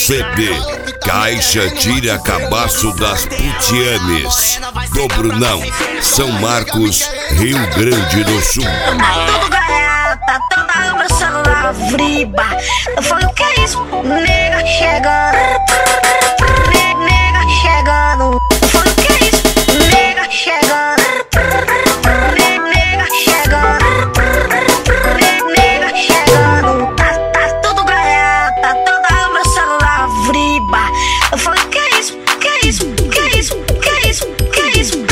CD Caixa Tira Cabaço das Putianes, do Brunão, São Marcos, Rio Grande do Sul. Tudo ganhado, tá toda meu celular vriba. Eu falei, o que é isso? Nega chegando, nega chegando. Eu falei, o que é isso? Nega chegando, nega chegando, nega chegando. Tá tudo ganhado, tá toda meu celular vriba. Eu falei, o que é isso? O que é isso? O que é isso? O que é isso? O que é isso?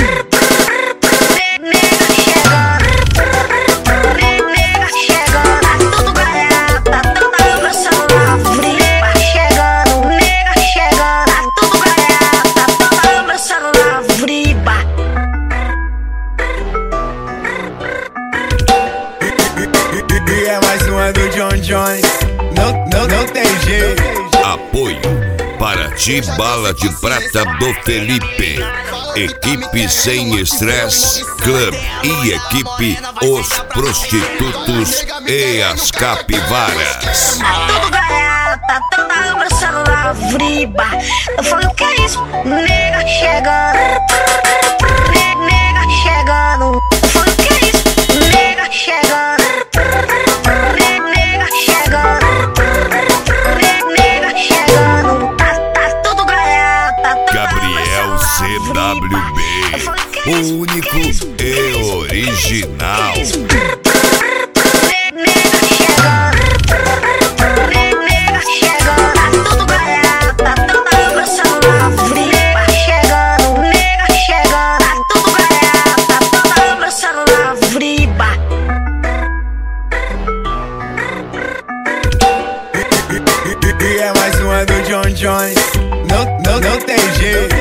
E é mais uma do John Jones, não tem jeito. Apoio Paraty Bala de Prata do Felipe, Equipe Sem Estresse Club e Equipe Os Prostitutos e as Capivaras. Tudo ganhado, tá toda meu celular vriba. Eu falei, o que é isso? Nega chegando, nega chegando. Eu falei, o que é isso? Nega chegando, nega chegando, nega chegando. Tá tudo ganhado, tá toda Gabriel CWB, o único e original. E é mais uma do John Jones, não tem jeito.